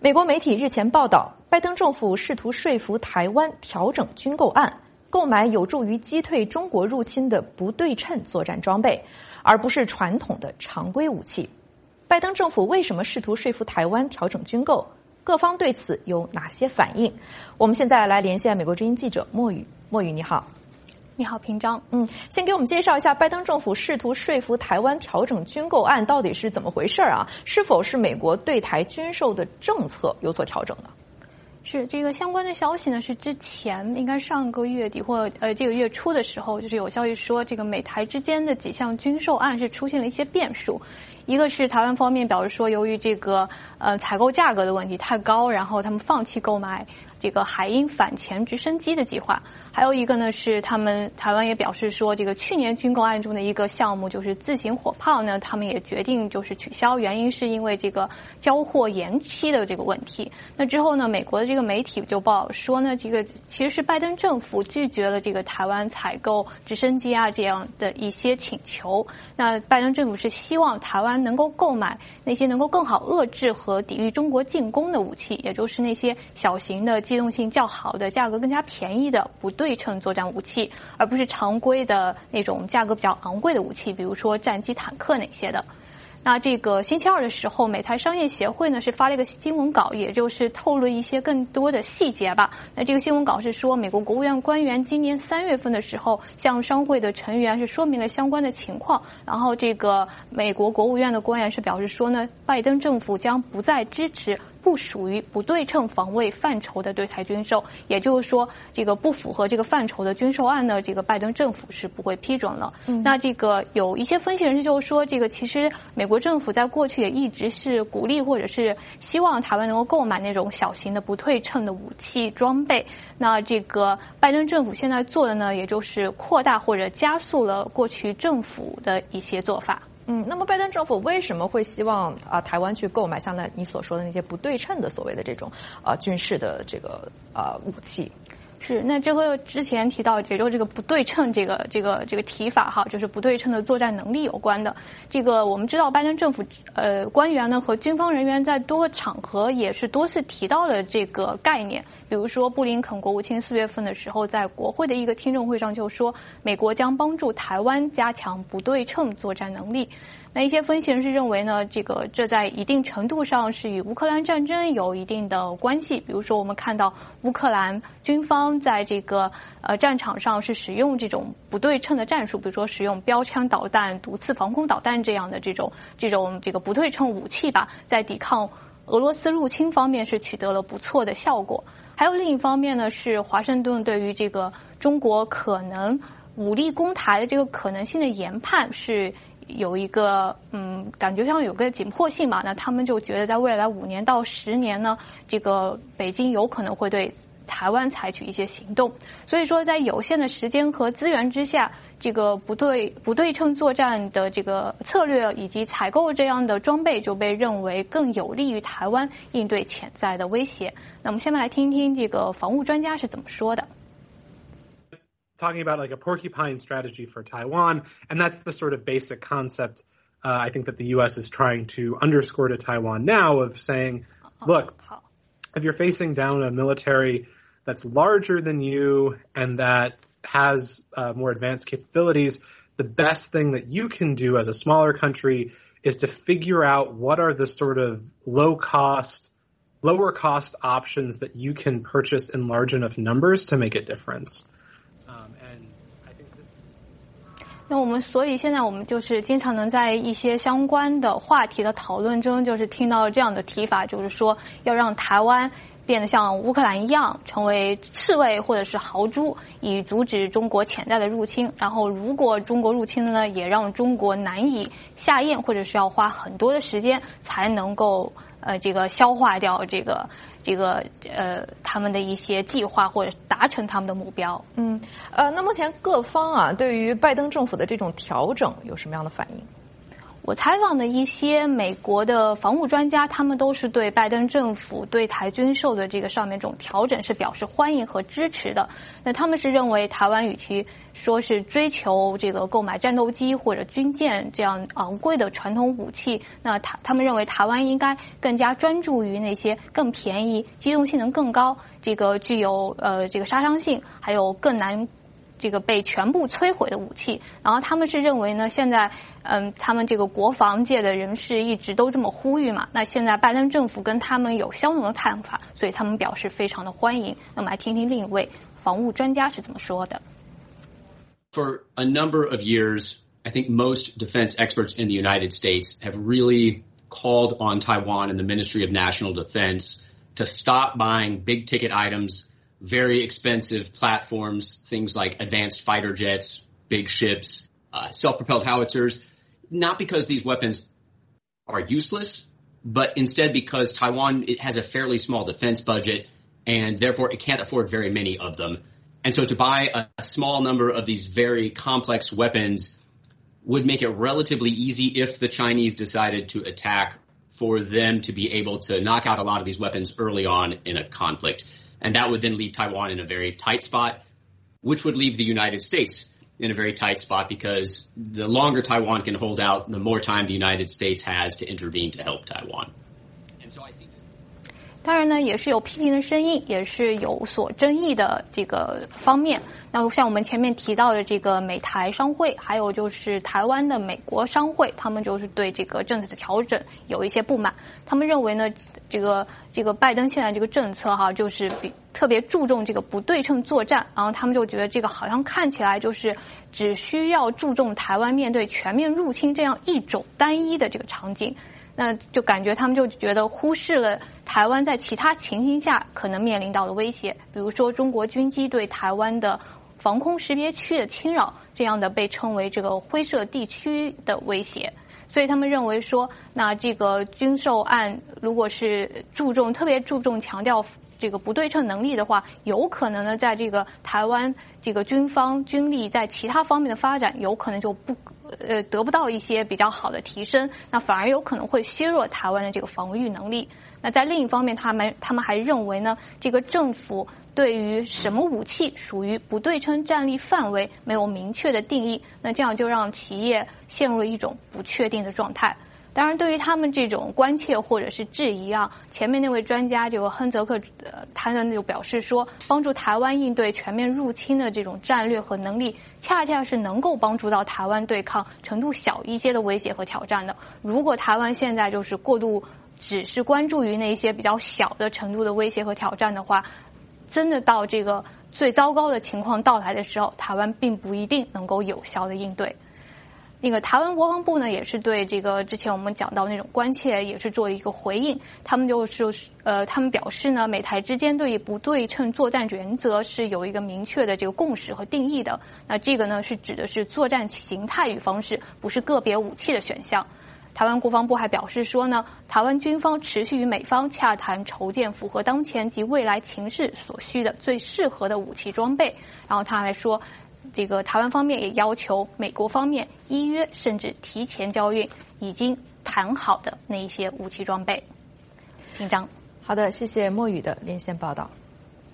美国媒体日前报道，拜登政府试图说服台湾调整军购案，购买有助于击退中国入侵的不对称作战装备，而不是传统的常规武器。拜登政府为什么试图说服台湾调整军购？各方对此有哪些反应？我们现在来连线美国之音记者莫宇。莫宇，你好。 你好，平章。 先给我们介绍一下拜登政府试图说服台湾调整军购案到底是怎么回事啊？是否是美国对台军售的政策有所调整呢？ 是这个相关的消息呢，是之前应该上个月底或这个月初的时候，就是有消息说这个美台之间的几项军售案是出现了一些变数。一个是台湾方面表示说，由于这个采购价格的问题太高，然后他们放弃购买这个海鹰反潜直升机的计划。还有一个呢是台湾也表示说，这个去年军购案中的一个项目就是自行火炮呢，他们也决定就是取消，原因是因为这个交货延期的这个问题。那之后呢，美国的这个媒体就报道说呢，这个其实是拜登政府拒绝了这个台湾采购直升机啊这样的一些请求。那拜登政府是希望台湾能够购买那些能够更好遏制和抵御中国进攻的武器，也就是那些小型的机动性较好的、价格更加便宜的不对称作战武器，而不是常规的那种价格比较昂贵的武器，比如说战机、坦克那些的。那这个星期二的时候，美台商业协会呢是发了一个新闻稿，也就是透露一些更多的细节吧。那这个新闻稿是说，美国国务院官员今年3月份的时候向商会的成员是说明了相关的情况，然后这个美国国务院的官员是表示说呢，拜登政府将不再支持不属于不对称防卫范畴的对台军售，也就是说，这个不符合这个范畴的军售案呢，这个拜登政府是不会批准了。那这个有一些分析人士就是说，这个其实美国政府在过去也一直是鼓励或者是希望台湾能够购买那种小型的不对称的武器装备。那这个拜登政府现在做的呢，也就是扩大或者加速了过去政府的一些做法。 那么拜登政府为什么会希望台湾去购买像你所说的那些不对称的所谓的这种军事的这个武器？ 是，那这个之前提到，也就这个不对称这个提法哈，就是不对称的作战能力有关的。这个我们知道，拜登政府官员呢和军方人员在多个场合也是多次提到了这个概念。比如说，布林肯国务卿4月份的时候，在国会的一个听证会上就说，美国将帮助台湾加强不对称作战能力。那一些分析人士认为呢，这在一定程度上是与乌克兰战争有一定的关系。比如说，我们看到乌克兰军方在这个战场上是使用这种不对称的战术，比如说使用标枪导弹、毒刺防空导弹这样的这种不对称武器吧，在抵抗俄罗斯入侵方面是取得了不错的效果。还有另一方面呢，是华盛顿对于这个中国可能武力攻台的这个可能性的研判是有一个感觉上有个紧迫性吧。那他们就觉得在未来5年到10年呢，这个北京有可能会对台湾采取一些行动。所以说，在有限的时间和资源之下，这个不对称作战的这个策略以及采购这样的装备就被认为更有利于台湾应对潜在的威胁。那我们下面来听一听这个防务专家是怎么说的。 Talking about like a porcupine strategy for Taiwan, and that's the sort of basic concept I think that the U.S. is trying to underscore to Taiwan now of saying, look, if you're facing down a military that's larger than you and that has more advanced capabilities, the best thing that you can do as a smaller country is to figure out what are the sort of lower cost options that you can purchase in large enough numbers to make a difference. 那所以现在我们就是经常能在一些相关的话题的讨论中，就是听到这样的提法，就是说要让台湾变得像乌克兰一样，成为刺猬或者是豪猪，以阻止中国潜在的入侵。然后，如果中国入侵了呢，也让中国难以下咽，或者是要花很多的时间才能够消化掉他们的一些计划或者达成他们的目标。 那目前各方对于拜登政府的这种调整有什么样的反应？ 我采访的一些美国的防务专家，他们都是对拜登政府对台军售的这个上面这种调整是表示欢迎和支持的。那他们是认为台湾与其说是追求这个购买战斗机或者军舰这样昂贵的传统武器，那他们认为台湾应该更加专注于那些更便宜、机动性能更高、这个具有这个杀伤性，还有更难这个被全部摧毁的武器。然后他们是认为呢，现在他们这个国防界的人士一直都这么呼吁嘛，那现在拜登政府跟他们有相同的看法，所以他们表示非常的欢迎。那我们来听听另一位防务专家是怎么说的。 For a number of years, I think most defense experts in the United States have really called on Taiwan and the Ministry of National Defense to stop buying big ticket items, very expensive platforms, things like advanced fighter jets, big ships, self-propelled howitzers, not because these weapons are useless, but instead because Taiwan it has a fairly small defense budget and therefore it can't afford very many of them. And so to buy a small number of these very complex weapons would make it relatively easy if the Chinese decided to attack for them to be able to knock out a lot of these weapons early on in a conflict. And that would then leave Taiwan in a very tight spot, which would leave the United States in a very tight spot because the longer Taiwan can hold out, the more time the United States has to intervene to help Taiwan. And so I see this. 当然呢，也是有批评的声音，也是有所争议的这个方面。那像我们前面提到的这个美台商会，还有就是台湾的美国商会，他们就是对这个政策的调整有一些不满。他们认为呢，这个拜登现在这个政策哈，就是特别注重这个不对称作战，然后他们就觉得这个好像看起来就是只需要注重台湾面对全面入侵这样一种单一的这个场景。那就感觉他们就觉得忽视了台湾在其他情形下可能面临到的威胁，比如说中国军机对台湾的防空识别区的侵扰，这样的被称为这个灰色地区的威胁。所以他们认为说，那这个军售案如果是特别注重强调这个不对称能力的话，有可能呢在这个台湾这个军方军力在其他方面的发展有可能就得不到一些比较好的提升，那反而有可能会削弱台湾的这个防御能力。那在另一方面，他们还认为呢，这个政府对于什么武器属于不对称战力范围没有明确的定义，那这样就让企业陷入了一种不确定的状态。当然，对于他们这种关切或者是质疑啊，前面那位专家这个亨泽克，他呢就表示说，帮助台湾应对全面入侵的这种战略和能力，恰恰是能够帮助到台湾对抗程度小一些的威胁和挑战的。如果台湾现在就是过度只是关注于那些比较小的程度的威胁和挑战的话，真的到这个最糟糕的情况到来的时候，台湾并不一定能够有效的应对。那个台湾国防部呢，也是对这个之前我们讲到那种关切，也是做了一个回应。他们他们表示呢，美台之间对于不对称作战原则是有一个明确的这个共识和定义的。那这个呢，是指的是作战形态与方式，不是个别武器的选项。台湾国防部还表示说呢，台湾军方持续与美方洽谈筹建符合当前及未来情势所需的最适合的武器装备。然后他还说，这个台湾方面也要求美国方面依约甚至提前交运已经谈好的那一些武器装备。紧张。 好的，谢谢莫宇的连线报道。